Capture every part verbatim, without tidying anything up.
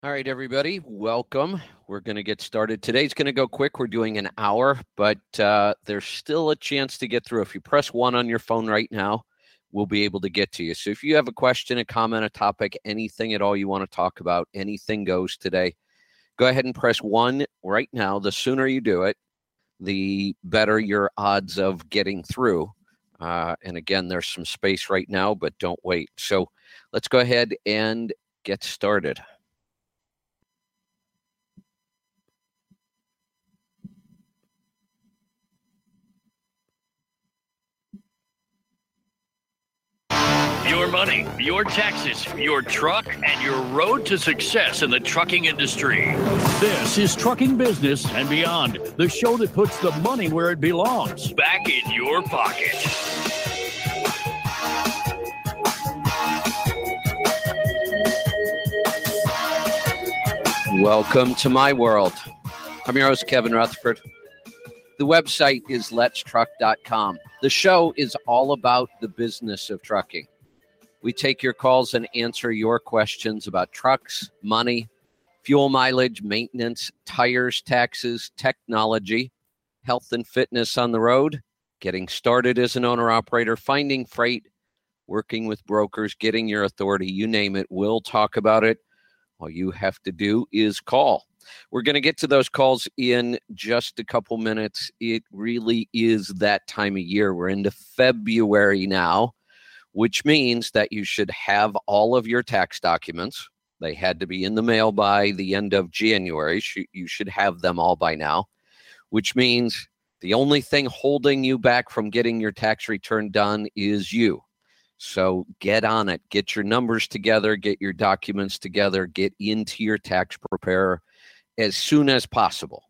All right, everybody, welcome. We're going to get started. Today's going to go quick. We're doing an hour, but uh, there's still a chance to get through. If you press one on your phone right now, we'll be able to get to you. So if you have a question, a comment, a topic, anything at all you want to talk about, anything goes today, go ahead and press one right now. The sooner you do it, the better your odds of getting through. Uh, and again, there's some space right now, but don't wait. So let's go ahead and get started. Your money, your taxes, your truck, and your road to success in the trucking industry. This is Trucking Business and Beyond, the show that puts the money where it belongs, back in your pocket. Welcome to my world. I'm your host, Kevin Rutherford. The website is lets truck dot com. The show is all about the business of trucking. We take your calls and answer your questions about trucks, money, fuel mileage, maintenance, tires, taxes, technology, health and fitness on the road, getting started as an owner-operator, finding freight, working with brokers, getting your authority, you name it. We'll talk about it. All you have to do is call. We're going to get to those calls in just a couple minutes. It really is that time of year. We're into February now, which means that you should have all of your tax documents. They had to be in the mail by the end of January. You should have them all by now, which means the only thing holding you back from getting your tax return done is you. So get on it. Get your numbers together. Get your documents together. Get into your tax preparer as soon as possible.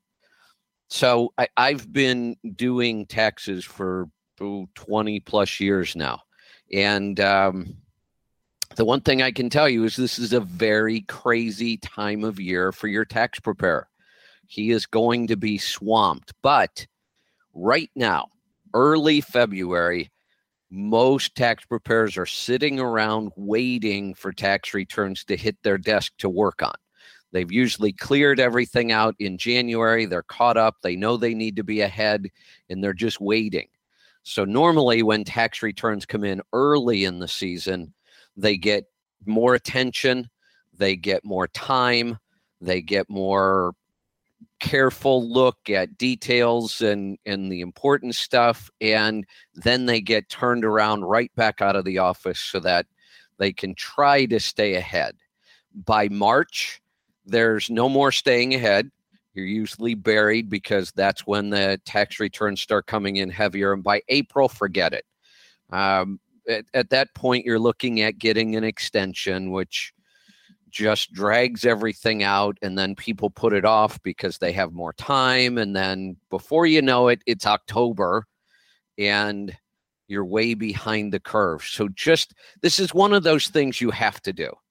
So I, I've been doing taxes for oh, twenty plus years now. And um, the one thing I can tell you is this is a very crazy time of year for your tax preparer. He is going to be swamped. But right now, early February, most tax preparers are sitting around waiting for tax returns to hit their desk to work on. They've usually cleared everything out in January. They're caught up. They know they need to be ahead, and they're just waiting. So normally when tax returns come in early in the season, they get more attention, they get more time, they get more careful look at details and, and the important stuff, and then they get turned around right back out of the office so that they can try to stay ahead. By March, there's no more staying ahead. You're usually buried because that's when the tax returns start coming in heavier. And by April, forget it. Um, at, at that point, you're looking at getting an extension, which just drags everything out. And then people put it off because they have more time. And then before you know it, it's October and you're way behind the curve. So just, this is one of those things you have to do.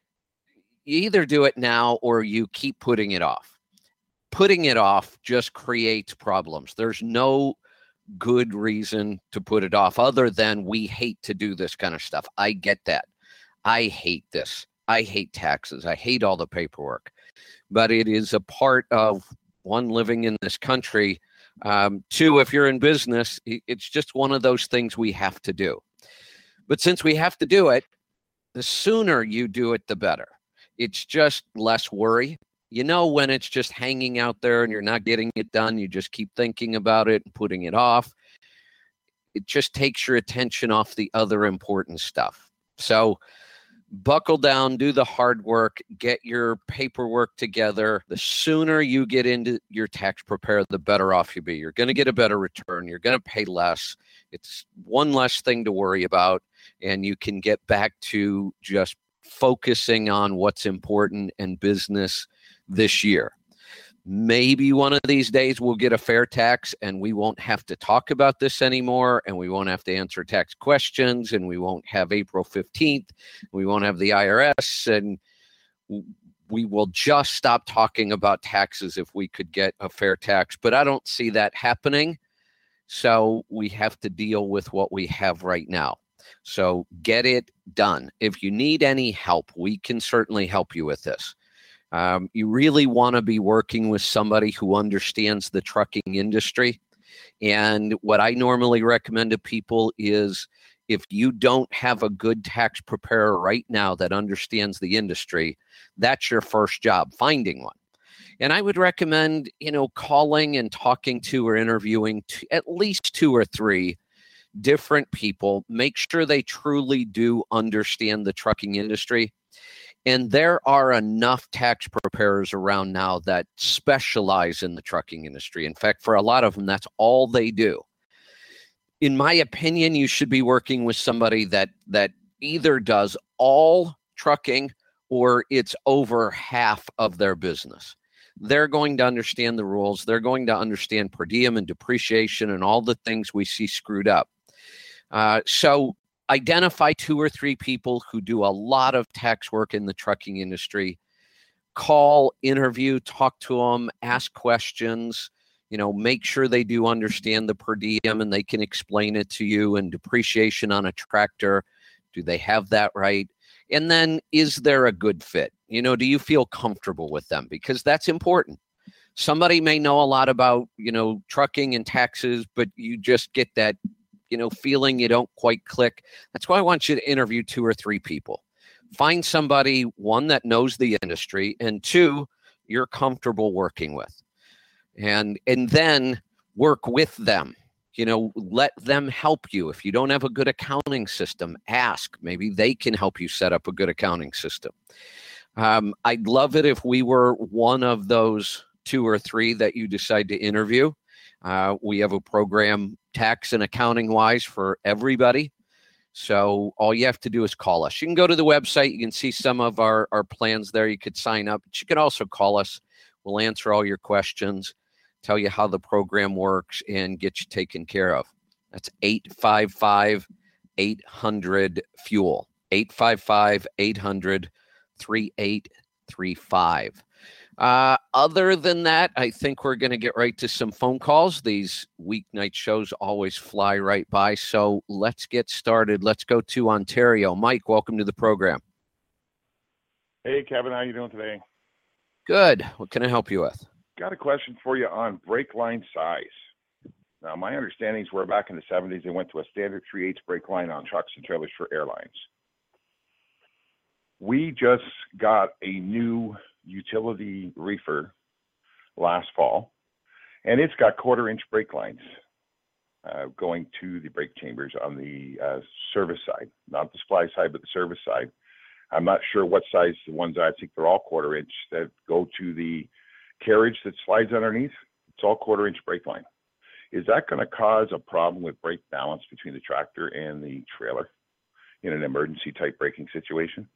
You either do it now or you keep putting it off. Putting it off just creates problems. There's no good reason to put it off other than we hate to do this kind of stuff. I get that. I hate this. I hate taxes. I hate all the paperwork. But it is a part of, one, living in this country. Um, two, if you're in business, it's just one of those things we have to do. But since we have to do it, the sooner you do it, the better. It's just less worry. You know, when it's just hanging out there and you're not getting it done, you just keep thinking about it and putting it off. It just takes your attention off the other important stuff. So buckle down, do the hard work, get your paperwork together. The sooner you get into your tax preparer, the better off you be. You're going to get a better return. You're going to pay less. It's one less thing to worry about, and you can get back to just focusing on what's important and business this year. Maybe one of these days we'll get a fair tax and we won't have to talk about this anymore, and we won't have to answer tax questions, and we won't have April fifteenth. We won't have the I R S, and we will just stop talking about taxes if we could get a fair tax. But I don't see that happening. So we have to deal with what we have right now. So get it done. If you need any help, we can certainly help you with this. Um, you really want to be working with somebody who understands the trucking industry. And what I normally recommend to people is if you don't have a good tax preparer right now that understands the industry, that's your first job, finding one. And I would recommend, you know, calling and talking to or interviewing to at least two or three different people. Make sure they truly do understand the trucking industry. And there are enough tax preparers around now that specialize in the trucking industry. In fact, for a lot of them, that's all they do. In my opinion, you should be working with somebody that that either does all trucking or it's over half of their business. They're going to understand the rules. They're going to understand per diem and depreciation and all the things we see screwed up. Uh, so identify two or three people who do a lot of tax work in the trucking industry. Call, interview, talk to them, ask questions. You know, make sure they do understand the per diem and they can explain it to you, and depreciation on a tractor. Do they have that right? And then, is there a good fit? You know, do you feel comfortable with them? Because that's important. Somebody may know a lot about, you know, trucking and taxes, but you just get that, you know, feeling you don't quite click. That's why I want you to interview two or three people. Find somebody, one, that knows the industry, and two, you're comfortable working with. And and then work with them. You know, let them help you. If you don't have a good accounting system, ask. Maybe they can help you set up a good accounting system. Um, I'd love it if we were one of those two or three that you decide to interview. Uh, we have a program, tax and accounting wise, for everybody. So all you have to do is call us. You can go to the website. You can see some of our, our plans there. You could sign up. But you can also call us. We'll answer all your questions, tell you how the program works, and get you taken care of. That's eight five five, eight hundred, FUEL. eight five five, eight hundred, three eight three five. Uh, other than that, I think we're going to get right to some phone calls. These weeknight shows always fly right by. So let's get started. Let's go to Ontario. Mike, welcome to the program. Hey, Kevin, how you doing today? Good. What can I help you with? Got a question for you on brake line size. Now, my understanding is where back in the seventies, they went to a standard three eighths brake line on trucks and trailers for airlines. We just got a new utility reefer last fall, and it's got quarter inch brake lines uh, going to the brake chambers on the uh, service side, not the supply side, but the service side. I'm not sure what size the ones are. I think they're all quarter inch that go to the carriage that slides underneath. It's all quarter inch brake line. Is that going to cause a problem with brake balance between the tractor and the trailer in an emergency type braking situation?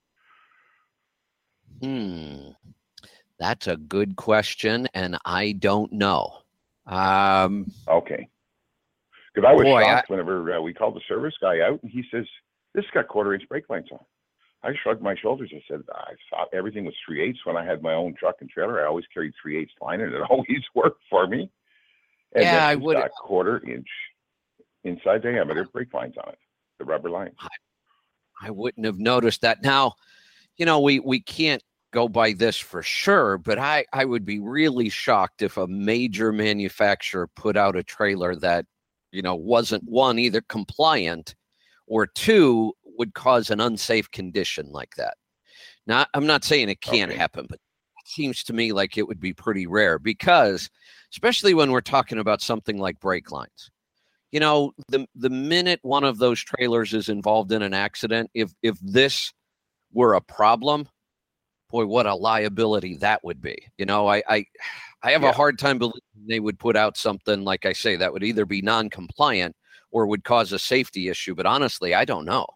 Hmm. That's a good question, and I don't know. Um, okay. Because I was boy, shocked I, whenever uh, we called the service guy out, and he says, this has got quarter inch brake lines on. I shrugged my shoulders. I said, I thought everything was three eighths when I had my own truck and trailer. I always carried three eighths line, and it always worked for me. And yeah, I it's would. got quarter inch inside diameter brake lines on it, the rubber lines. I, I wouldn't have noticed that. Now, you know, we, we can't go by this for sure, but I, I would be really shocked if a major manufacturer put out a trailer that, you know, wasn't, one, either compliant, or two, would cause an unsafe condition like that. Now, I'm not saying it can't okay. happen, but it seems to me like it would be pretty rare, because especially when we're talking about something like brake lines. You know, the the minute one of those trailers is involved in an accident, if if this were a problem, boy, what a liability that would be. You know, I I, I have yeah. a hard time believing they would put out something, like I say, that would either be non-compliant or would cause a safety issue. But honestly, I don't know.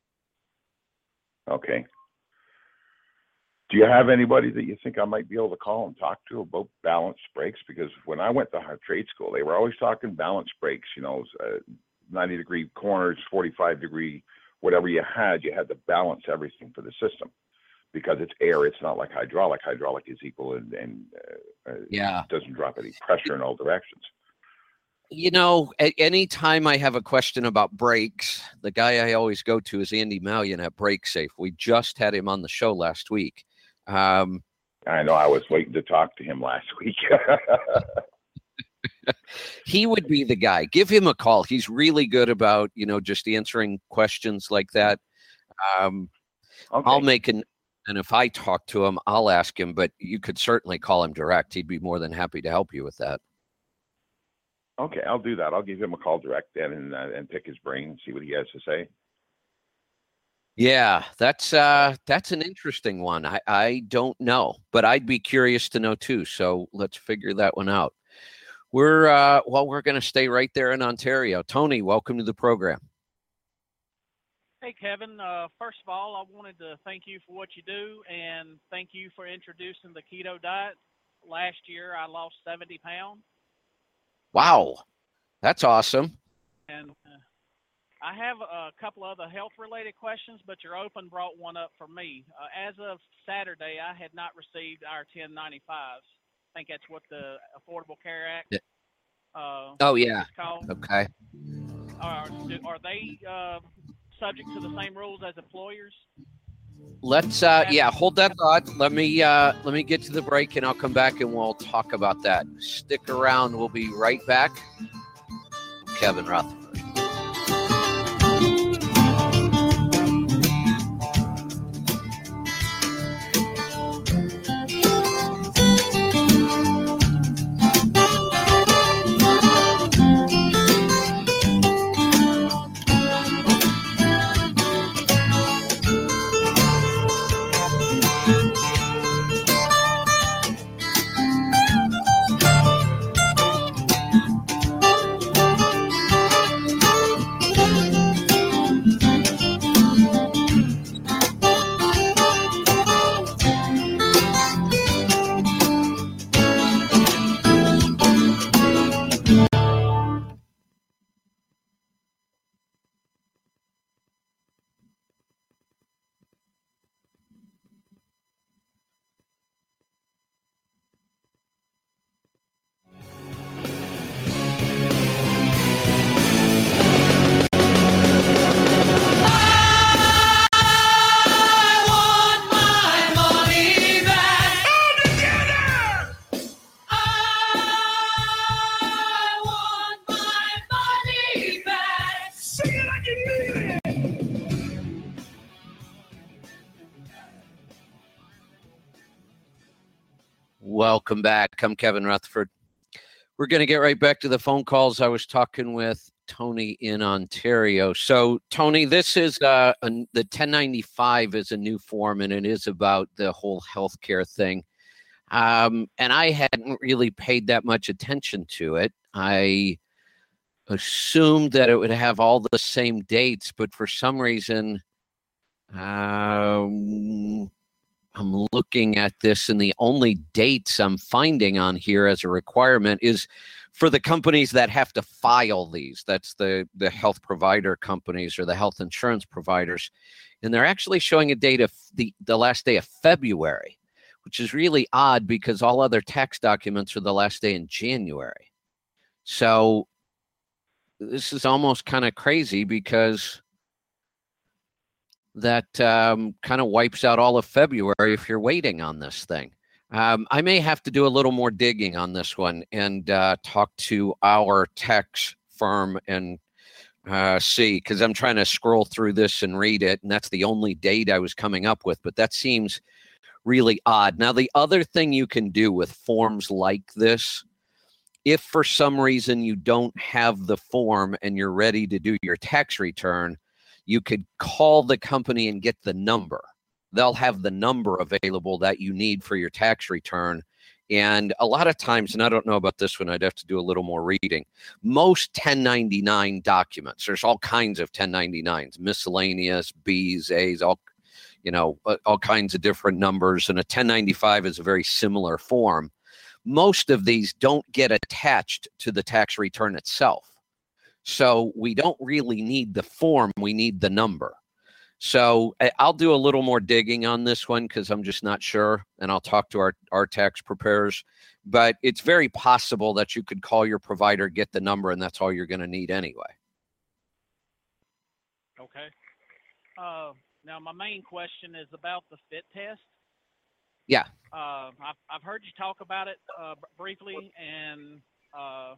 Okay. Do you have anybody that you think I might be able to call and talk to about balanced brakes? Because when I went to trade school, they were always talking balanced brakes, you know, uh, ninety degree corners, forty-five degree, whatever you had, you had to balance everything for the system. Because it's air, it's not like hydraulic. Hydraulic is equal and, and uh, yeah. doesn't drop any pressure in all directions. You know, at any time I have a question about brakes, the guy I always go to is Andy Mallion at BrakeSafe. We just had him on the show last week. Um, I know. I was waiting to talk to him last week. He would be the guy. Give him a call. He's really good about, you know, just answering questions like that. Um, Okay. I'll make an, and if I talk to him, I'll ask him, but you could certainly call him direct. He'd be more than happy to help you with that. Okay, I'll do that. I'll give him a call direct then and uh, and pick his brain and see what he has to say. Yeah, that's uh, that's an interesting one. I, I don't know, but I'd be curious to know too. So let's figure that one out. We're uh, well, we're going to stay right there in Ontario. Tony, welcome to the program. Hey, Kevin. Uh, first of all, I wanted to thank you for what you do, and thank you for introducing the keto diet. Last year, I lost seventy pounds. Wow, that's awesome. And uh, I have a couple other health-related questions, but your open brought one up for me. Uh, as of Saturday, I had not received our ten ninety-fives. I think that's what the Affordable Care Act. Yeah. Uh, oh yeah. is called. Okay. Are, are they uh, subject to the same rules as employers? Let's uh, yeah, hold that thought. Let me uh, let me get to the break, and I'll come back and we'll talk about that. Stick around. We'll be right back. Kevin Rutherford. Welcome back. I'm Kevin Rutherford. We're going to get right back to the phone calls. I was talking with Tony in Ontario. So, Tony, this is uh, a, the ten ninety-five is a new form, and it is about the whole healthcare thing. Um, and I hadn't really paid that much attention to it. I assumed that it would have all the same dates, but for some reason, um, I'm looking at this, and the only dates I'm finding on here as a requirement is for the companies that have to file these. That's the, the health provider companies or the health insurance providers. And they're actually showing a date of the, the last day of February, which is really odd because all other tax documents are the last day in January. So this is almost kind of crazy because that um, kind of wipes out all of February if you're waiting on this thing. Um, I may have to do a little more digging on this one and uh, talk to our tax firm and uh, see, because I'm trying to scroll through this and read it, and that's the only date I was coming up with, but that seems really odd. Now, the other thing you can do with forms like this, if for some reason you don't have the form and you're ready to do your tax return, you could call the company and get the number. They'll have the number available that you need for your tax return. And a lot of times, and I don't know about this one, I'd have to do a little more reading. Most ten ninety-nine documents, there's all kinds of ten ninety-nines, miscellaneous, B's, A's, all, you know, all kinds of different numbers. And a ten ninety-five is a very similar form. Most of these don't get attached to the tax return itself. So we don't really need the form, we need the number. So I'll do a little more digging on this one because I'm just not sure, and I'll talk to our, our tax preparers. But it's very possible that you could call your provider, get the number, and that's all you're going to need anyway. Okay. Uh, now, my main question is about the fit test. Yeah. Uh, I've, I've heard you talk about it uh, briefly, and uh,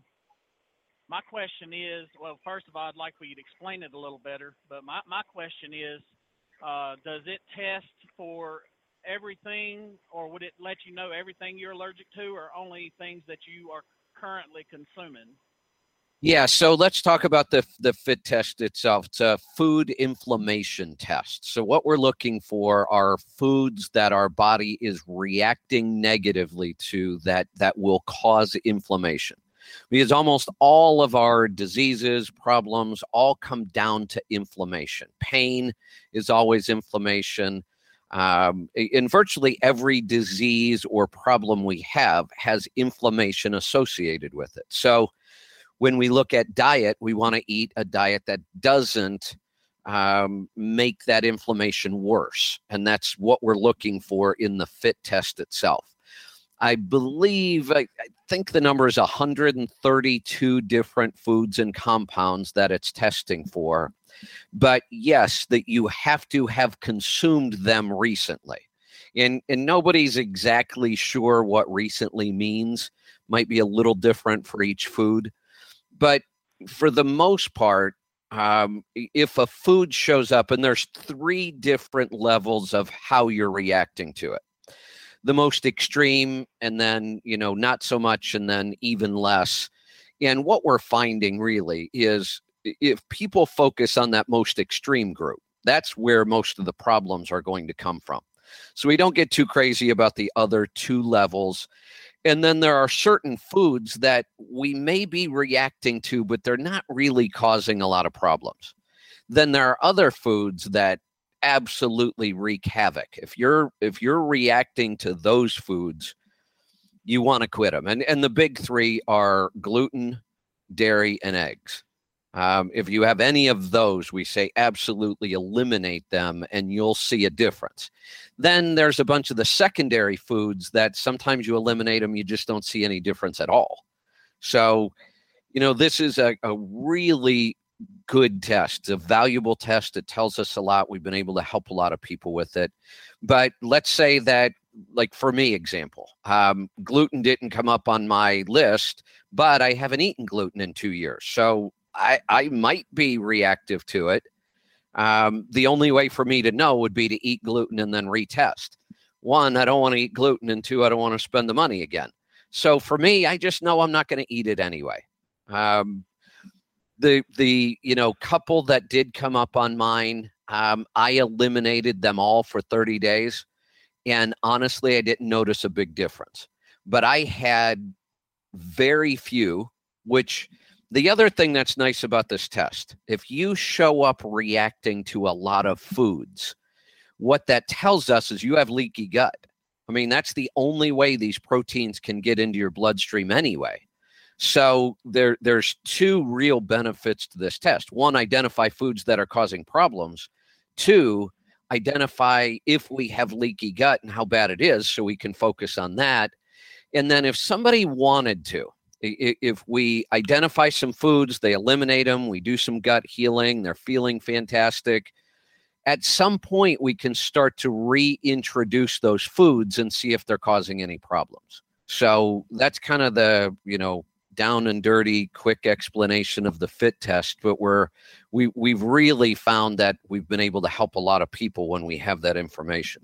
my question is, well, first of all, I'd like for you to explain it a little better, but my, my question is, uh, does it test for everything, or would it let you know everything you're allergic to, or only things that you are currently consuming? Yeah, so let's talk about the the fit test itself. It's a food inflammation test. So what we're looking for are foods that our body is reacting negatively to that that will cause inflammation. Because almost all of our diseases, problems, all come down to inflammation. Pain is always inflammation. Um, in virtually every disease or problem we have has inflammation associated with it. So when we look at diet, we want to eat a diet that doesn't um, make that inflammation worse. And that's what we're looking for in the fit test itself. I believe, I, I think the number is one hundred thirty-two different foods and compounds that it's testing for. But yes, that you have to have consumed them recently. And, and nobody's exactly sure what recently means. Might be a little different for each food. But for the most part, um, if a food shows up, and there's three different levels of how you're reacting to it. The most extreme, and then, you know, not so much, and then even less. And what we're finding really is if people focus on that most extreme group, that's where most of the problems are going to come from. So we don't get too crazy about the other two levels. And then there are certain foods that we may be reacting to, but they're not really causing a lot of problems. Then there are other foods that absolutely wreak havoc. If you're if you're reacting to those foods, you want to quit them. And and the big three are gluten, dairy, and eggs. Um, if you have any of those, we say absolutely eliminate them, and you'll see a difference. Then there's a bunch of the secondary foods that sometimes you eliminate them, you just don't see any difference at all. So, you know, this is a, a really good test. It's a valuable test. It tells us a lot. We've been able to help a lot of people with it. But let's say that, like for me, example, um, gluten didn't come up on my list, but I haven't eaten gluten in two years. So I, I might be reactive to it. Um, the only way for me to know would be to eat gluten and then retest. One, I don't want to eat gluten, and two, I don't want to spend the money again. So for me, I just know I'm not going to eat it anyway. Um, the the you know couple that did come up on mine, um, I eliminated them all for thirty days, and honestly, I didn't notice a big difference. But I had very few, which. The other thing that's nice about this test, if you show up reacting to a lot of foods, what that tells us is you have leaky gut. I mean, that's the only way these proteins can get into your bloodstream anyway. So there, there's two real benefits to this test. One, identify foods that are causing problems. Two, identify if we have leaky gut and how bad it is so we can focus on that. And then if somebody wanted to, if we identify some foods, they eliminate them, we do some gut healing, they're feeling fantastic. At some point, we can start to reintroduce those foods and see if they're causing any problems. So that's kind of the, you know, down and dirty, quick explanation of the fit test. But we're, we, we've really found that we've been able to help a lot of people when we have that information.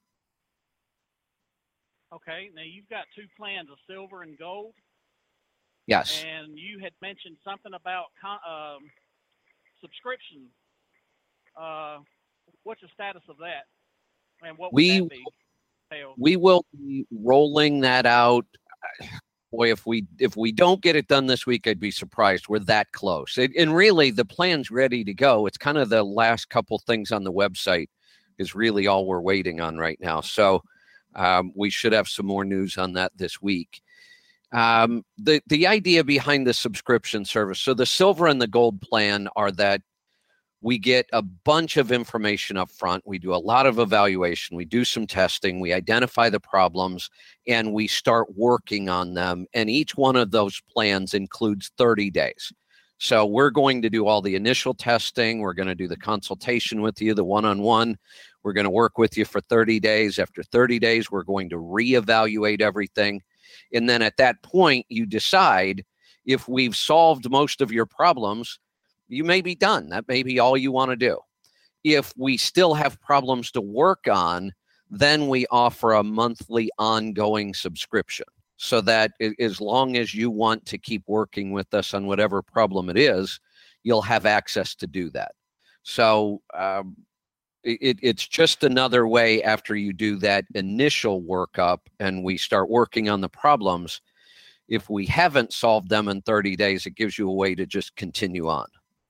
Okay, now you've got two plans, a silver and gold. Yes. And you had mentioned something about um, subscription. Uh, what's the status of that? And what would we, that be? We will be rolling that out. Boy, if we if we don't get it done this week, I'd be surprised. We're that close. It, and really, the plan's ready to go. It's kind of the last couple things on the website is really all we're waiting on right now. So um, we should have some more news on that this week. Um, the, the idea behind the subscription service, so the silver and the gold plan are that we get a bunch of information up front. We do a lot of evaluation. We do some testing. We identify the problems, and we start working on them. And each one of those plans includes thirty days. So we're going to do all the initial testing. We're going to do the consultation with you, the one-on-one. We're going to work with you for thirty days. After thirty days, we're going to reevaluate everything. And then at that point, you decide if we've solved most of your problems, you may be done. That may be all you want to do. If we still have problems to work on, then we offer a monthly ongoing subscription, so that as long as you want to keep working with us on whatever problem it is, you'll have access to do that. So um, it, it's just another way after you do that initial workup and we start working on the problems. If we haven't solved them in thirty days, it gives you a way to just continue on.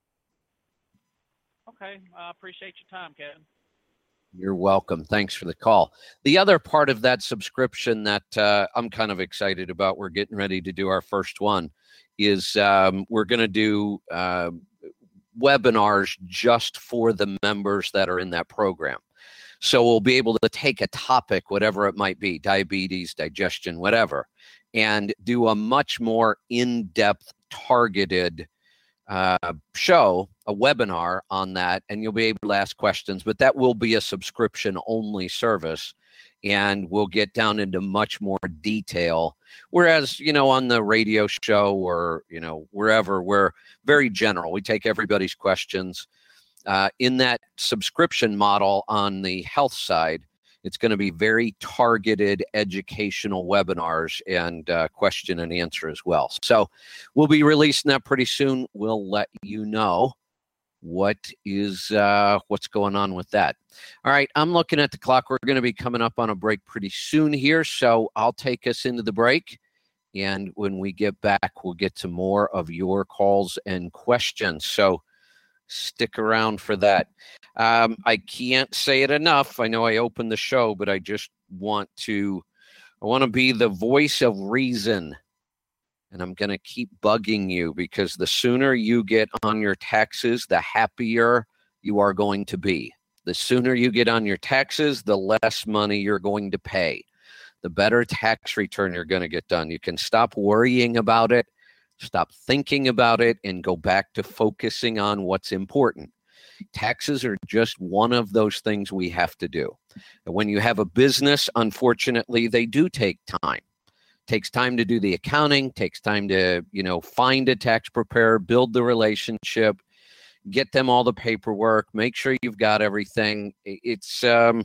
Okay, I appreciate your time, Kevin. You're welcome. Thanks for the call. The other part of that subscription that uh, I'm kind of excited about, we're getting ready to do our first one, is um, we're going to do uh, webinars just for the members that are in that program. So we'll be able to take a topic, whatever it might be, diabetes, digestion, whatever, and do a much more in-depth, targeted uh, show, a webinar on that, and you'll be able to ask questions, but that will be a subscription only service, and we'll get down into much more detail. Whereas, you know, on the radio show or, you know, wherever, we're very general. We take everybody's questions. Uh, in that subscription model on the health side, it's going to be very targeted educational webinars and uh, question and answer as well. So we'll be releasing that pretty soon. We'll let you know what is uh, what's going on with that. All right, I'm looking at the clock. We're going to be coming up on a break pretty soon here, so I'll take us into the break. And when we get back, we'll get to more of your calls and questions. So stick around for that. Um, I can't say it enough. I know I opened the show, but I just want to, I want to be the voice of reason. And I'm going to keep bugging you, because the sooner you get on your taxes, the happier you are going to be. The sooner you get on your taxes, the less money you're going to pay. The better tax return you're going to get done. You can stop worrying about it, stop thinking about it, and go back to focusing on what's important. Taxes are just one of those things we have to do. And when you have a business, unfortunately, they do take time. Takes time to do the accounting, takes time to, you know, find a tax preparer, build the relationship, get them all the paperwork, make sure you've got everything. It's um,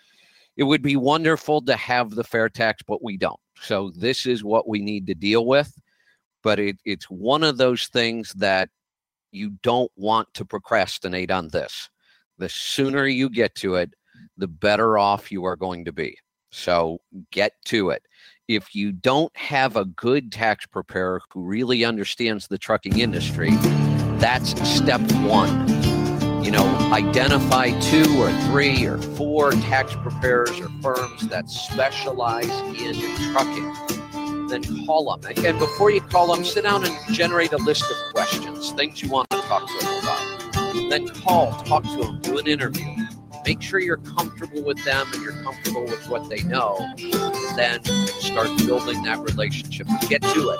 it would be wonderful to have the fair tax, but we don't. So this is what we need to deal with. But it, it's one of those things that you don't want to procrastinate on this. The sooner you get to it, the better off you are going to be. So get to it. If you don't have a good tax preparer who really understands the trucking industry, that's step one. You know, identify two or three or four tax preparers or firms that specialize in trucking. Then call them. And before you call them, sit down and generate a list of questions, things you want to talk to them about. Then call, talk to them, do an interview. Make sure you're comfortable with them and you're comfortable with what they know. Then start building that relationship. Get to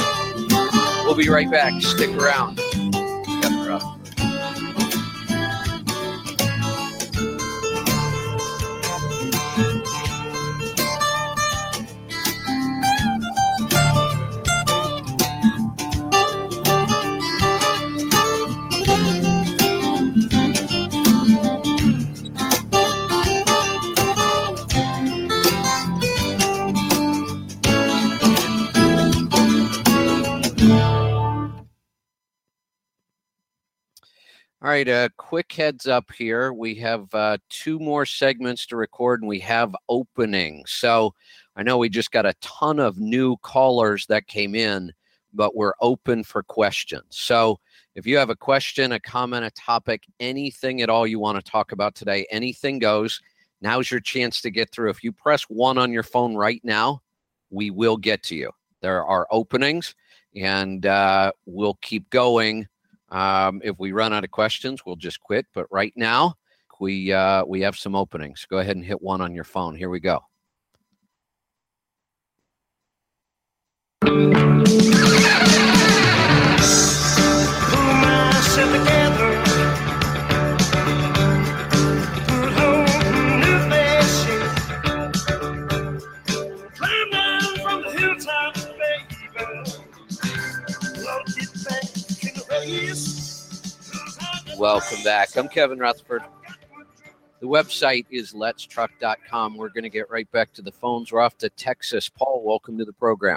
it. We'll be right back. Stick around. Kevin Rutherford. All right, a quick heads up here. We have uh, two more segments to record, and we have openings. So I know we just got a ton of new callers that came in, but we're open for questions. So if you have a question, a comment, a topic, anything at all you want to talk about today, anything goes. Now's your chance to get through. If you press one on your phone right now, we will get to you. There are openings, and uh, we'll keep going. Um, if we run out of questions, we'll just quit. But right now, we uh, we have some openings. Go ahead and hit one on your phone. Here we go. Still time, baby. Love it back in the race. Welcome back. I'm Kevin Rutherford. The website is lets truck dot com. We're going to get right back to the phones. We're off to Texas. Paul, welcome to the program.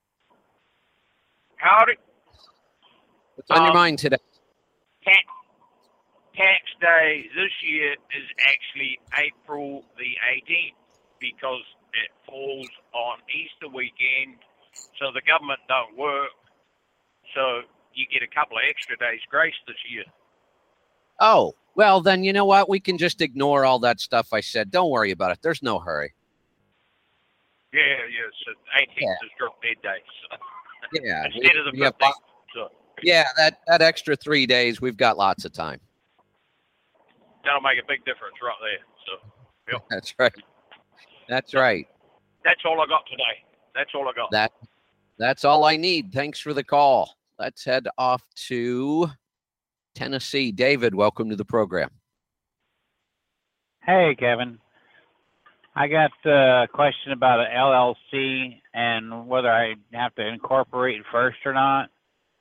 Howdy. What's on um, your mind today? Tax, tax day this year is actually April the eighteenth because it falls on Easter weekend, so the government don't work. So you get a couple of extra days grace this year. Oh, well, then you know what? We can just ignore all that stuff I said. Don't worry about it. There's no hurry. Yeah, yeah. So eighteenth Yeah. is drop dead day. So. Yeah. Instead we- of the we have fifteenth. lot- So yeah, that, that extra three days, we've got lots of time. that'll make a big difference right there. So yep. That's right. That's right. That's all I got today. That's all I got. That That's all I need. Thanks for the call. Let's head off to Tennessee. David, welcome to the program. Hey, Kevin. I got a question about an L L C and whether I have to incorporate it first or not,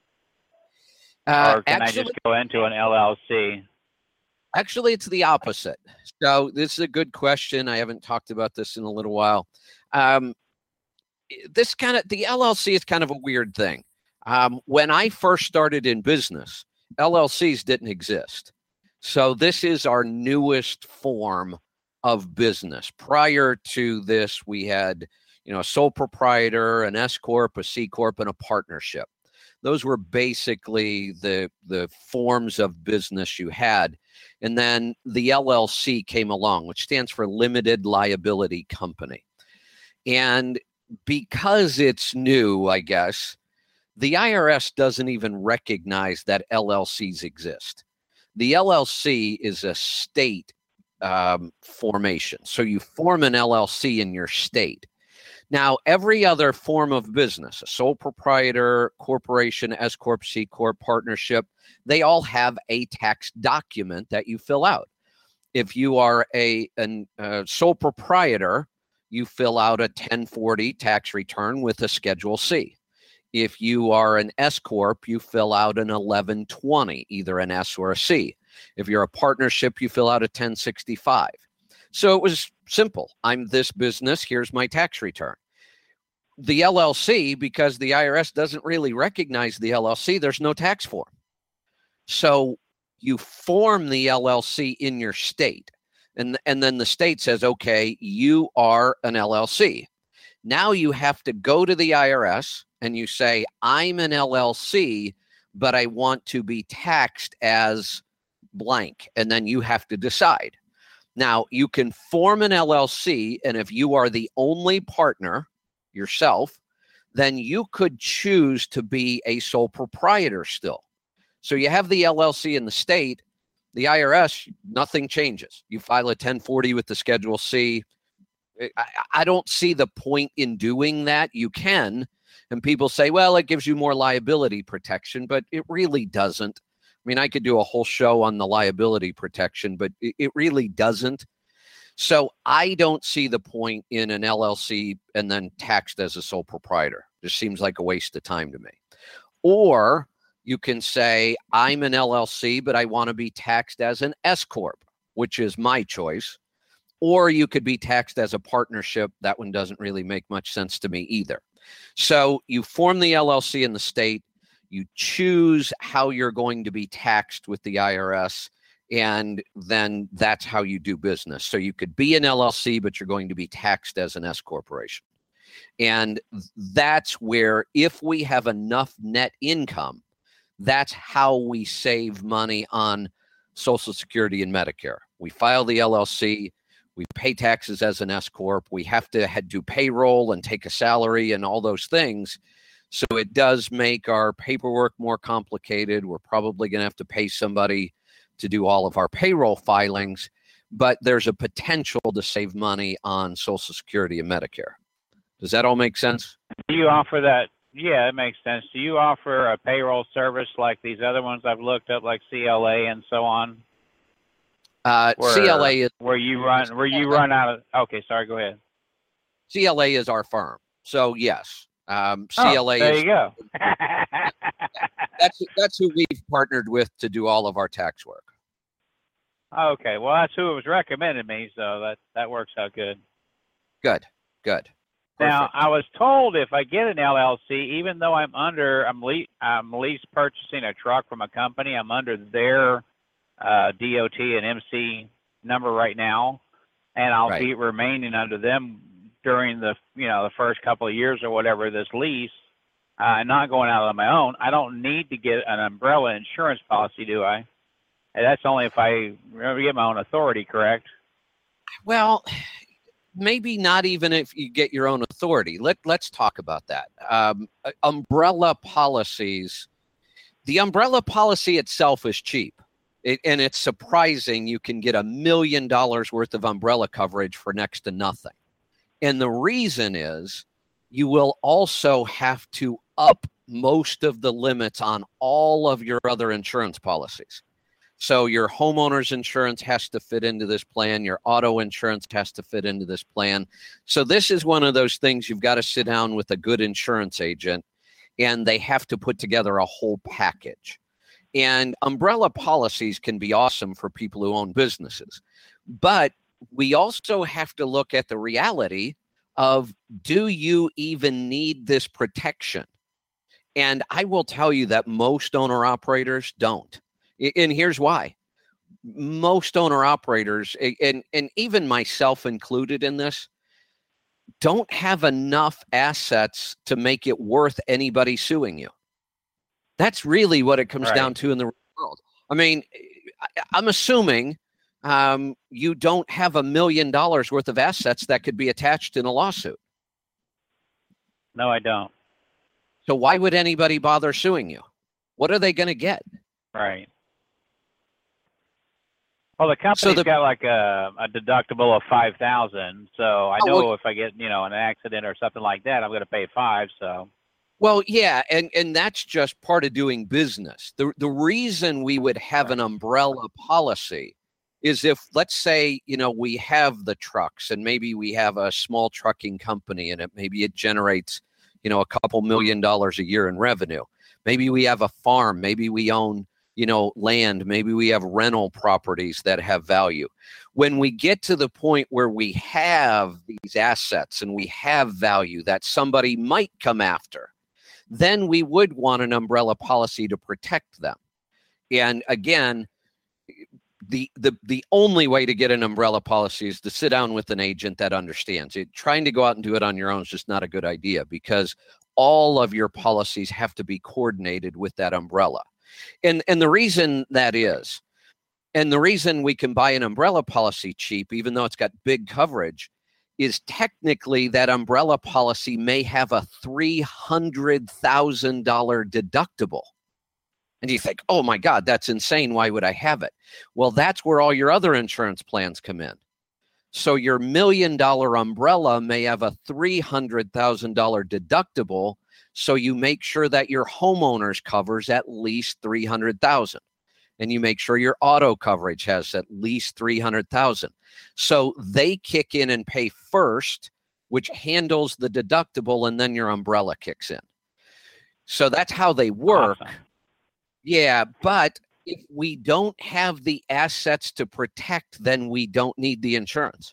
Uh, or can actually, I just go into an L L C? Actually, it's the opposite. So this is a good question. I haven't talked about this in a little while. Um, this kind of, the L L C is kind of a weird thing. Um, when I first started in business, L L Cs didn't exist. So this is our newest form of business. Prior to this, we had, you know, a sole proprietor, an S corp, a C corp, and a partnership. Those were basically the the forms of business you had. And then the L L C came along, which stands for Limited Liability Company. And because it's new, I guess, the I R S doesn't even recognize that L L Cs exist. The L L C is a state um, formation. So you form an L L C in your state. Now, every other form of business, a sole proprietor, corporation, S corp, C corp, partnership, they all have a tax document that you fill out. If you are a an, uh, sole proprietor, you fill out a ten forty tax return with a Schedule C. If you are an S corp, you fill out an eleven twenty, either an S or a C. If you're a partnership, you fill out a ten sixty-five. So it was simple. I'm this business. Here's my tax return. The L L C, because the I R S doesn't really recognize the L L C, there's no tax form. So you form the L L C in your state. And, and then the state says, okay, you are an L L C. Now you have to go to the I R S and you say, I'm an L L C, but I want to be taxed as blank. And then you have to decide. Now, you can form an L L C, and if you are the only partner yourself, then you could choose to be a sole proprietor still. So you have the L L C in the state, the I R S, nothing changes. You file a ten forty with the Schedule C. I, I don't see the point in doing that. You can, and people say, well, it gives you more liability protection, but it really doesn't. I mean, I could do a whole show on the liability protection, but it, it really doesn't. So I don't see the point in an L L C and then taxed as a sole proprietor. Just seems like a waste of time to me. Or you can say, I'm an L L C, but I want to be taxed as an S corp, which is my choice. Or you could be taxed as a partnership. That one doesn't really make much sense to me either. So you form the L L C in the state. You choose how you're going to be taxed with the I R S, and then that's how you do business. So you could be an L L C, but you're going to be taxed as an S corporation. And that's where, if we have enough net income, that's how we save money on Social Security and Medicare. We file the L L C, we pay taxes as an S corp, we have to do payroll and take a salary and all those things. So it does make our paperwork more complicated. We're probably going to have to pay somebody to do all of our payroll filings, but there's a potential to save money on Social Security and Medicare. Does that all make sense? Do you offer that? Yeah, it makes sense. Do you offer a payroll service like these other ones I've looked up, like C L A and so on? Uh, Where, C L A is where you run where you run out of. Okay, sorry. Go ahead. C L A is our firm. So yes, Um, C L A oh, there is, you go. that's, that's who we've partnered with to do all of our tax work. Okay, well, that's who it was recommended me, so that, that works out good. Good, good. Now, Perfect. I was told if I get an L L C, even though I'm under, I'm, le- I'm lease purchasing a truck from a company, I'm under their uh, D O T and M C number right now, and I'll Right. be remaining under them during the, you know, the first couple of years or whatever of this lease, uh, and not going out on my own. I don't need to get an umbrella insurance policy, do I? And that's only if I remember get my own authority, correct? Well, maybe not even if you get your own authority. Let, let's talk about that. Um, umbrella policies, the umbrella policy itself is cheap. It, and it's surprising you can get a million dollars worth of umbrella coverage for next to nothing. And the reason is you will also have to up most of the limits on all of your other insurance policies. So your homeowner's insurance has to fit into this plan. Your auto insurance has to fit into this plan. So this is one of those things you've got to sit down with a good insurance agent, and they have to put together a whole package. And umbrella policies can be awesome for people who own businesses. But we also have to look at the reality of, do you even need this protection? And I will tell you that most owner operators don't. And here's why. Most owner operators, and, and even myself included in this, don't have enough assets to make it worth anybody suing you. That's really what it comes Right. down to in the real world. I mean, I'm assuming um, you don't have a million dollars worth of assets that could be attached in a lawsuit. No, I don't. So why would anybody bother suing you? What are they going to get? Right. Well, the company's So the- got like a, a deductible of five thousand. So I Oh, know well- if I get, you know, an accident or something like that, I'm going to pay five. So Well, yeah, and, and that's just part of doing business. The the reason we would have an umbrella policy is if, let's say, you know, we have the trucks and maybe we have a small trucking company and it maybe it generates, you know, a couple million dollars a year in revenue. Maybe we have a farm, maybe we own, you know, land, maybe we have rental properties that have value. When we get to the point where we have these assets and we have value that somebody might come after, then we would want an umbrella policy to protect them. And again, the the the only way to get an umbrella policy is to sit down with an agent that understands it. Trying to go out and do it on your own is just not a good idea, because all of your policies have to be coordinated with that umbrella. And and the reason that is, and the reason we can buy an umbrella policy cheap, even though it's got big coverage, is technically that umbrella policy may have a three hundred thousand dollars deductible. And you think, oh my God, that's insane. Why would I have it? Well, that's where all your other insurance plans come in. So your million dollar umbrella may have a three hundred thousand dollars deductible. So you make sure that your homeowner's covers at least three hundred thousand dollars. And you make sure your auto coverage has at least three hundred thousand dollars. So they kick in and pay first, which handles the deductible, and then your umbrella kicks in. So that's how they work. Awesome. Yeah, but if we don't have the assets to protect, then we don't need the insurance.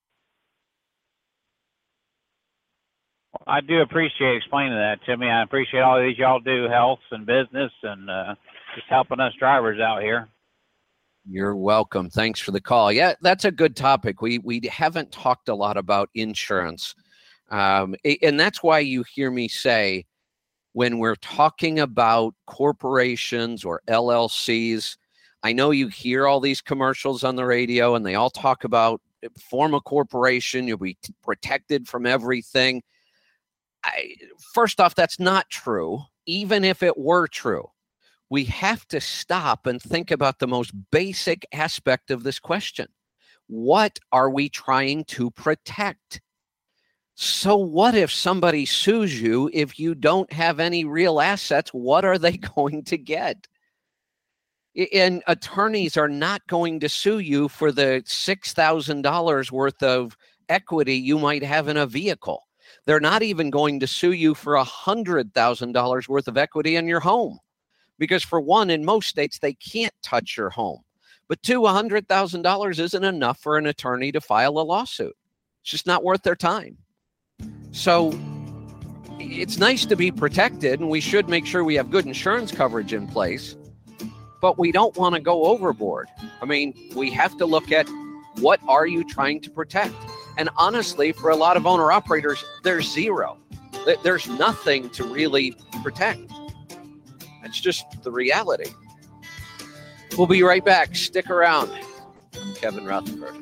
I do appreciate explaining that to me. I appreciate all these y'all do, health and business, and uh, just helping us drivers out here. You're welcome. Thanks for the call. Yeah, that's a good topic. We we haven't talked a lot about insurance. Um, and that's why you hear me say, when we're talking about corporations or L L Cs, I know you hear all these commercials on the radio and they all talk about form a corporation, you'll be t- protected from everything. I, first off, that's not true. Even if it were true, we have to stop and think about the most basic aspect of this question. What are we trying to protect? So what if somebody sues you if you don't have any real assets? What are they going to get? And attorneys are not going to sue you for the six thousand dollars worth of equity you might have in a vehicle. They're not even going to sue you for one hundred thousand dollars worth of equity in your home. Because for one, in most states, they can't touch your home. But two, one hundred thousand dollars isn't enough for an attorney to file a lawsuit. It's just not worth their time. So it's nice to be protected, and we should make sure we have good insurance coverage in place. But we don't want to go overboard. I mean, we have to look at what are you trying to protect? And honestly, for a lot of owner-operators, there's zero. There's nothing to really protect. It's just the reality. We'll be right back. Stick around. I'm Kevin Rutherford.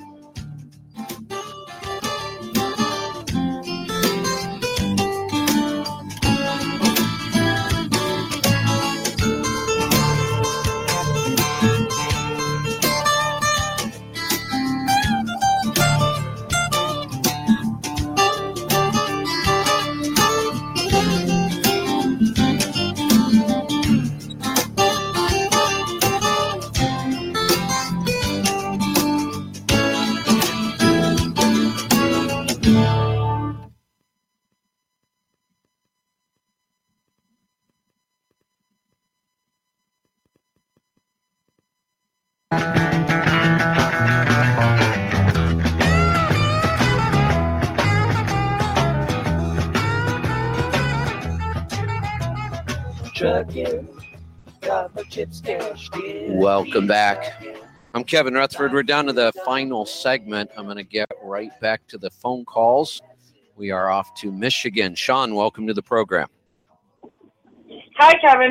Welcome back. I'm Kevin Rutherford. We're down to the final segment. I'm going to get right back to the phone calls. We are off to Michigan. Sean, welcome to the program. Hi, Kevin.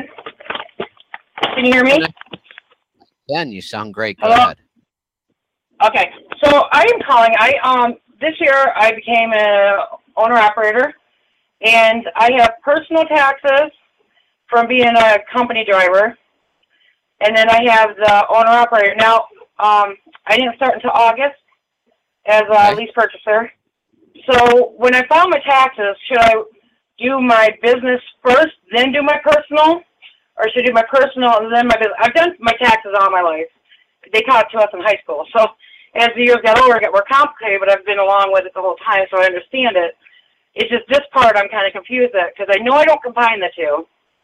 Can you hear me? Ben, you sound great. Go Hello? ahead. Okay, so I am calling. I um this year I became a owner operator, and I have personal taxes from being a company driver, and then I have the owner operator. Now, um, I didn't start until August as a Okay. lease purchaser. So when I file my taxes, should I do my business first, then do my personal, or should I do my personal and then my business? I've done my taxes all my life. They taught it to us in high school. So as the years got older, it got more complicated, but I've been along with it the whole time, so I understand it. It's just this part I'm kind of confused at, because I know I don't combine the two.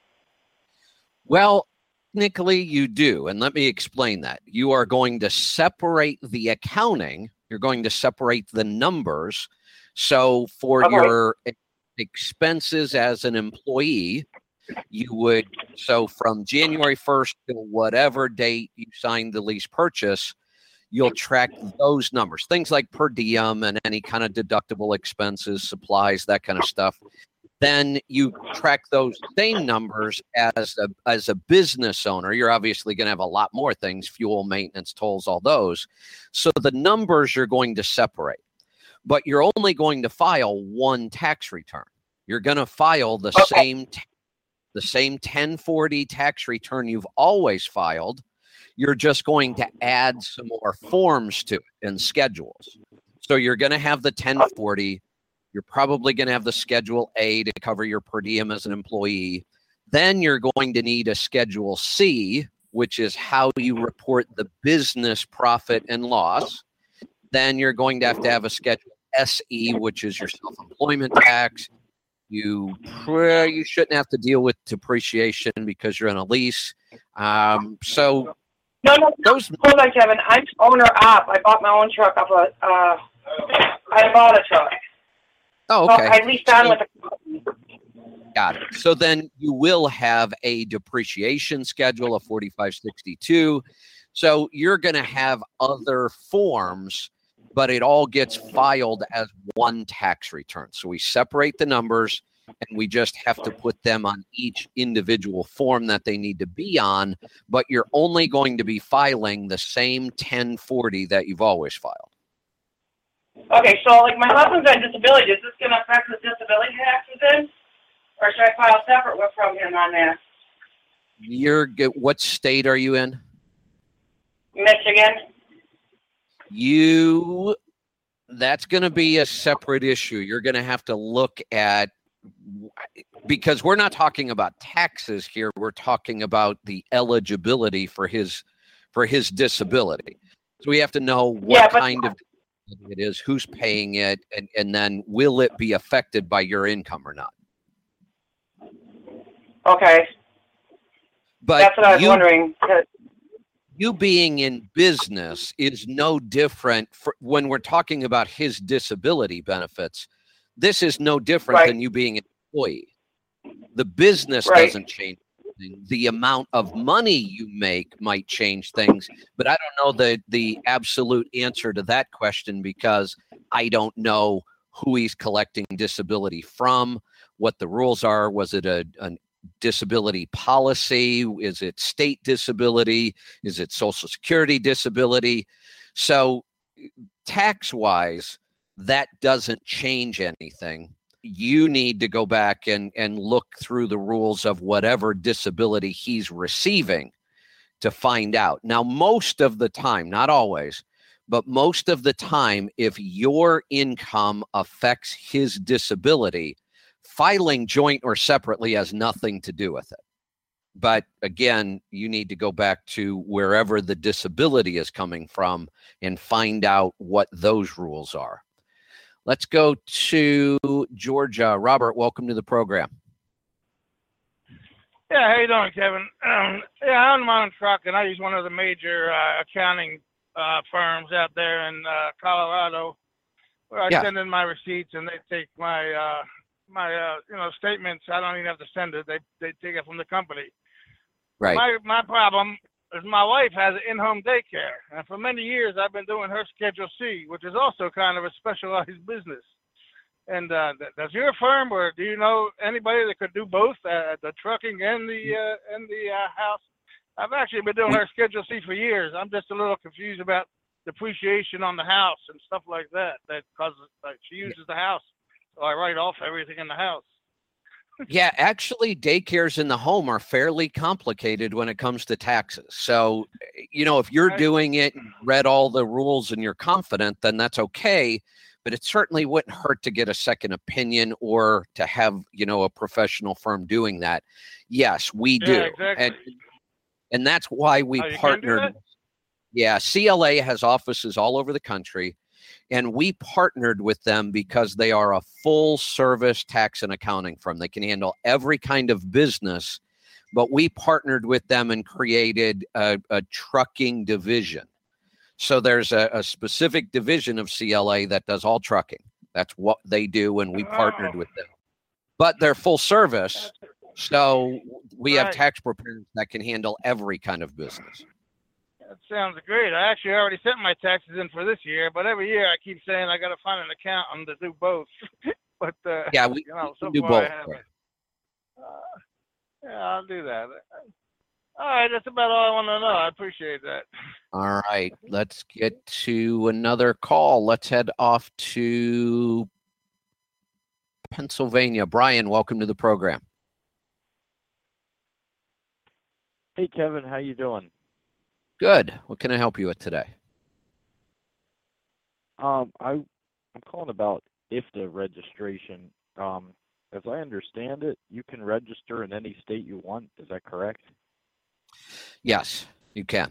Well, technically you do, and let me explain that. You are going to separate the accounting. You're going to separate the numbers. So for Okay. your expenses as an employee, you would, so from January first to whatever date you signed the lease purchase, you'll track those numbers, things like per diem and any kind of deductible expenses, supplies, that kind of stuff. Then you track those same numbers as a, as a business owner. You're obviously going to have a lot more things, fuel, maintenance, tolls, all those. So the numbers you're going to separate, but you're only going to file one tax return. You're going to file the Okay. same t- the same ten forty tax return you've always filed. You're just going to add some more forms to it and schedules. So you're going to have the ten forty. You're probably going to have the Schedule A to cover your per diem as an employee. Then you're going to need a Schedule C, which is how you report the business profit and loss. Then you're going to have to have a Schedule S E, which is your self-employment tax. You you shouldn't have to deal with depreciation because you're on a lease. Um, so No, no, no. those Hold on, Kevin. I'm owner op. I bought my own truck off a, uh, I bought a truck. oh, So okay. I leased on So- with a company. Got it. So then you will have a depreciation schedule of forty-five sixty-two. So you're going to have other forms, but it all gets filed as one tax return. So we separate the numbers and we just have to put them on each individual form that they need to be on, but you're only going to be filing the same ten forty that you've always filed. Okay, so like my husband's on disability. Is this going to affect the disability taxes then? Or should I file separate one from him on that? You're get- what state are you in? Michigan? You, that's going to be a separate issue. You're going to have to look at, because we're not talking about taxes here. We're talking about the eligibility for his, for his disability. So we have to know what Yeah, but- kind of it is, who's paying it, and, and then will it be affected by your income or not? Okay. But that's what I was you, wondering. You being in business is no different for, when we're talking about his disability benefits. This is no different right. than you being an employee. The business right. doesn't change. The amount of money you make might change things, but I don't know the the absolute answer to that question because I don't know who he's collecting disability from, what the rules are. Was it a an disability policy? Is it state disability? Is it Social Security disability? So tax-wise, that doesn't change anything. You need to go back and, and look through the rules of whatever disability he's receiving to find out. Now, most of the time, not always, but most of the time, if your income affects his disability, filing joint or separately has nothing to do with it. But again, you need to go back to wherever the disability is coming from and find out what those rules are. Let's go to Georgia. Robert, welcome to the program. Yeah, how you doing, Kevin? Um, yeah, I own my own truck, and I use one of the major uh, accounting uh, firms out there in uh, Colorado, where I yeah. send in my receipts, and they take my uh, my uh, you know statements. I don't even have to send it; they they take it from the company. Right. My my problem is my wife has an in-home daycare, and for many years I've been doing her Schedule C, which is also kind of a specialized business. And uh, does your firm, or do you know anybody that could do both, uh, the trucking and the uh, and the uh, house? I've actually been doing her Schedule C for years. I'm just a little confused about depreciation on the house and stuff like that. That causes like she uses the house, so I write off everything in the house. Yeah, actually, daycares in the home are fairly complicated when it comes to taxes. So, you know, if you're Right. doing it, and read all the rules, and you're confident, then that's okay. But it certainly wouldn't hurt to get a second opinion or to have, you know, a professional firm doing that. Yes, we do. Yeah, exactly. And, and that's why we Oh, you can do partnered. that? Yeah, C L A has offices all over the country. And we partnered with them because they are a full service tax and accounting firm. They can handle every kind of business, but we partnered with them and created a, a trucking division. So there's a, a specific division of C L A that does all trucking. That's what they do, and we partnered with them. But they're full service, so we have Right. tax preparers that can handle every kind of business. That sounds great. I actually already sent my taxes in for this year, but every year I keep saying I got to find an accountant to do both. but uh, Yeah, we, you know, we so can do far both. I haven't. Uh, yeah, I'll do that. All right, that's about all I want to know. I appreciate that. All right, let's get to another call. Let's head off to Pennsylvania. Brian, welcome to the program. Hey, Kevin, how you doing? Good. What can I help you with today? Um, I, I'm calling about I F T A registration. Um, as I understand it, you can register in any state you want. Is that correct? Yes, you can.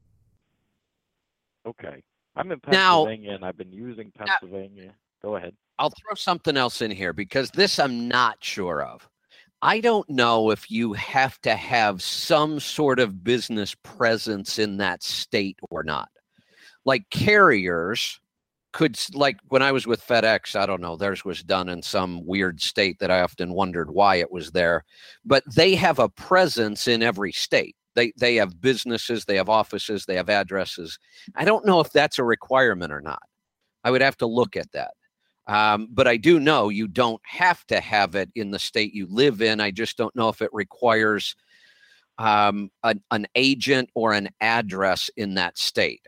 Okay. I'm in Now- Pennsylvania, and I've been using Pennsylvania. Go ahead. I'll throw something else in here because this I'm not sure of. I don't know if you have to have some sort of business presence in that state or not. Like carriers could, like when I was with FedEx, I don't know, theirs was done in some weird state that I often wondered why it was there. But they have a presence in every state. They they have businesses, they have offices, they have addresses. I don't know if that's a requirement or not. I would have to look at that. Um, but I do know you don't have to have it in the state you live in. I just don't know if it requires um, an, an agent or an address in that state.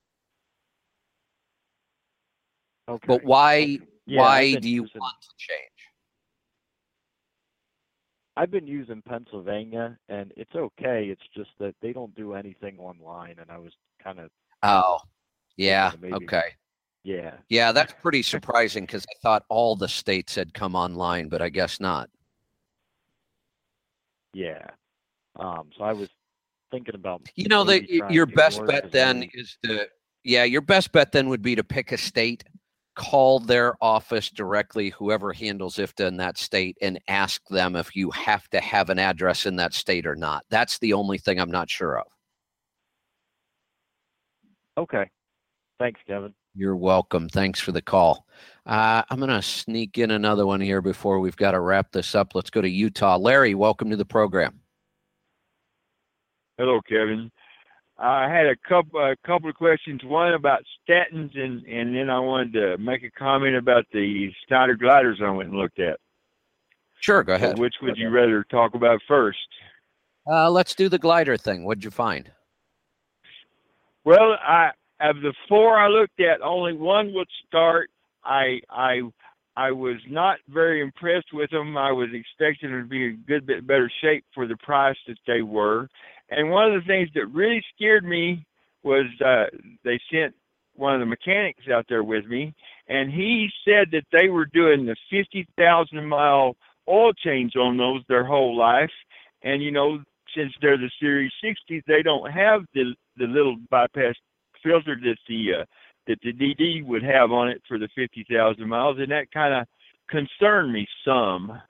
Okay. But why Yeah, why I've been do you using- want to change? I've been using Pennsylvania, and it's okay. It's just that they don't do anything online, and I was kind of Oh, yeah. maybe- Okay. yeah. Yeah, that's pretty surprising because I thought all the states had come online, but I guess not. Yeah. Um, so I was thinking about You know, the, maybe trying your to best work bet as then many- is to Yeah, your best bet then would be to pick a state, call their office directly, whoever handles I F T A in that state, and ask them if you have to have an address in that state or not. That's the only thing I'm not sure of. Okay. Thanks, Kevin. You're welcome. Thanks for the call. Uh, I'm going to sneak in another one here before we've got to wrap this up. Let's go to Utah. Larry, welcome to the program. Hello, Kevin. I had a couple a couple of questions. One about statins, and, and then I wanted to make a comment about the Snyder gliders I went and looked at. Sure, go ahead. So which would you rather talk about first? Uh, let's do the glider thing. What'd you find? Well, I of the four I looked at, only one would start. I I I was not very impressed with them. I was expecting them to be in a good bit better shape for the price that they were. And one of the things that really scared me was uh, they sent one of the mechanics out there with me, and he said that they were doing the fifty thousand mile oil change on those their whole life. And, you know, since they're the Series sixty, they don't have the the little bypass filter that the uh, that the D D would have on it for the fifty thousand miles, and that kind of concerned me some.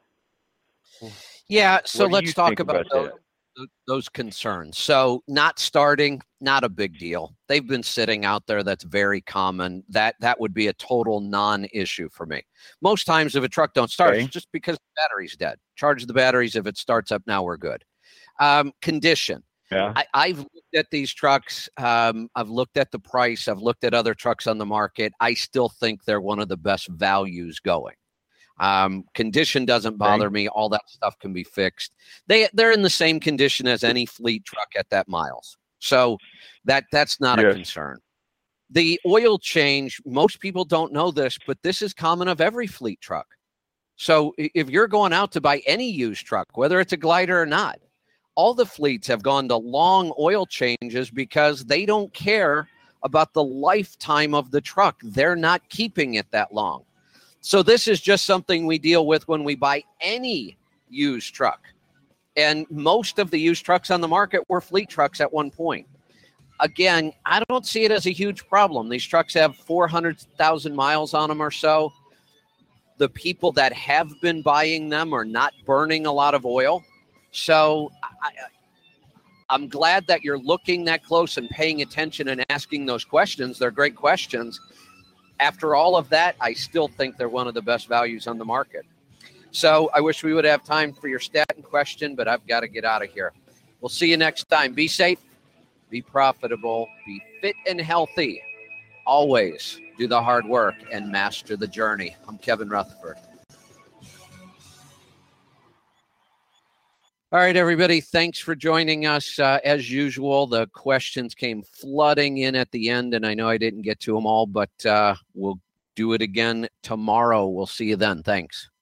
Yeah, so What do let's you talk think about, about those, that? th- those concerns. So not starting, not a big deal. They've been sitting out there. That's very common. That that would be a total non-issue for me. Most times if a truck don't start, Okay. it's just because the battery's dead. Charge the batteries. If it starts up now, we're good. Um, condition. Yeah. I, I've looked at these trucks. Um, I've looked at the price. I've looked at other trucks on the market. I still think they're one of the best values going. Um, condition doesn't bother Okay. me. All that stuff can be fixed. They they're in the same condition as any fleet truck at that miles. So that that's not a Yes. concern. The oil change, most people don't know this, but this is common of every fleet truck. So i- if you're going out to buy any used truck, whether it's a glider or not, all the fleets have gone to long oil changes because they don't care about the lifetime of the truck. They're not keeping it that long. So this is just something we deal with when we buy any used truck. And most of the used trucks on the market were fleet trucks at one point. Again, I don't see it as a huge problem. These trucks have four hundred thousand miles on them or so. The people that have been buying them are not burning a lot of oil. So I, I'm glad that you're looking that close and paying attention and asking those questions. They're great questions. After all of that, I still think they're one of the best values on the market. So I wish we would have time for your statin question, but I've got to get out of here. We'll see you next time. Be safe, be profitable, be fit and healthy. Always do the hard work and master the journey. I'm Kevin Rutherford. All right, everybody. Thanks for joining us. Uh, as usual, the questions came flooding in at the end, and I know I didn't get to them all, but uh, we'll do it again tomorrow. We'll see you then. Thanks.